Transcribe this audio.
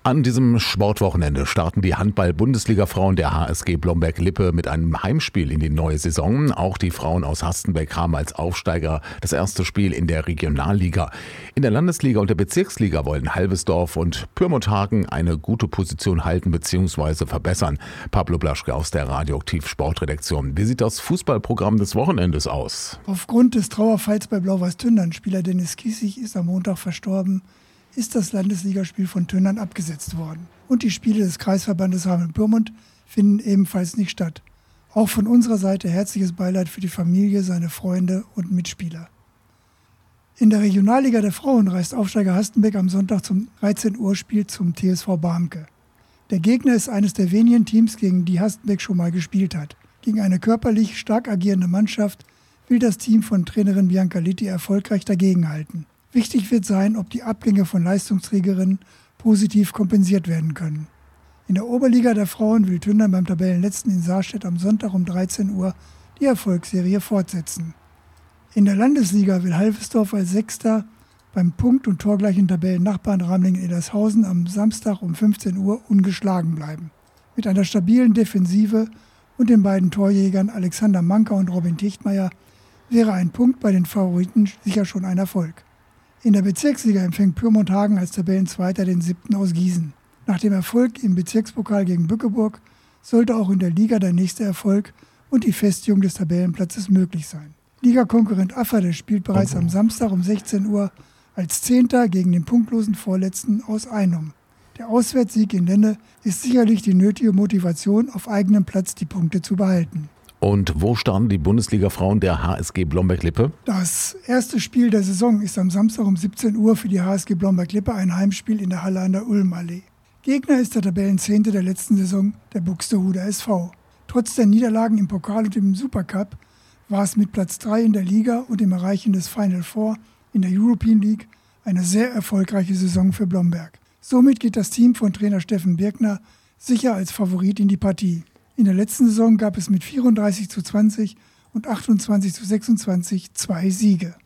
An diesem Sportwochenende starten die Handball-Bundesliga-Frauen der HSG Blomberg-Lippe mit einem Heimspiel in die neue Saison. Auch die Frauen aus Hastenbeck haben als Aufsteiger das erste Spiel in der Regionalliga. In der Landesliga und der Bezirksliga wollen Halvesdorf und Pyrmont-Hagen eine gute Position halten bzw. verbessern. Pablo Blaschke aus der Radioaktiv Sportredaktion. Wie sieht das Fußballprogramm des Wochenendes aus? Aufgrund des Trauerfalls bei Blau-Weiß Tündern, Spieler Dennis Kiesig ist am Montag verstorben, ist das Landesligaspiel von Tündern abgesetzt worden. Und die Spiele des Kreisverbandes Hameln-Pyrmont finden ebenfalls nicht statt. Auch von unserer Seite herzliches Beileid für die Familie, seine Freunde und Mitspieler. In der Regionalliga der Frauen reist Aufsteiger Hastenbeck am Sonntag zum 13 Uhr Spiel zum TSV Barmke. Der Gegner ist eines der wenigen Teams, gegen die Hastenbeck schon mal gespielt hat. Gegen eine körperlich stark agierende Mannschaft will das Team von Trainerin Bianca Litti erfolgreich dagegenhalten. Wichtig wird sein, ob die Abgänge von Leistungsträgerinnen positiv kompensiert werden können. In der Oberliga der Frauen will Tündern beim Tabellenletzten in Saarstedt am Sonntag um 13 Uhr die Erfolgsserie fortsetzen. In der Landesliga will Halvesdorf als Sechster beim punkt- und torgleichen Tabellennachbarn Ramlingen-Ellershausen am Samstag um 15 Uhr ungeschlagen bleiben. Mit einer stabilen Defensive und den beiden Torjägern Alexander Manker und Robin Tichtmeier wäre ein Punkt bei den Favoriten sicher schon ein Erfolg. In der Bezirksliga empfängt Pyrmont-Hagen als Tabellenzweiter den 7. aus Gießen. Nach dem Erfolg im Bezirkspokal gegen Bückeburg sollte auch in der Liga der nächste Erfolg und die Festigung des Tabellenplatzes möglich sein. Ligakonkurrent Afferde spielt bereits am Samstag um 16 Uhr als Zehnter gegen den punktlosen Vorletzten aus Einum. Der Auswärtssieg in Lenne ist sicherlich die nötige Motivation, auf eigenem Platz die Punkte zu behalten. Und wo starten die Bundesliga-Frauen der HSG Blomberg-Lippe? Das erste Spiel der Saison ist am Samstag um 17 Uhr für die HSG Blomberg-Lippe ein Heimspiel in der Halle an der Ulmallee. Gegner ist der Tabellenzehnte der letzten Saison, der Buxtehuder SV. Trotz der Niederlagen im Pokal und im Supercup war es mit Platz 3 in der Liga und dem Erreichen des Final Four in der European League eine sehr erfolgreiche Saison für Blomberg. Somit geht das Team von Trainer Steffen Birkner sicher als Favorit in die Partie. In der letzten Saison gab es mit 34:20 und 28:26 2 Siege.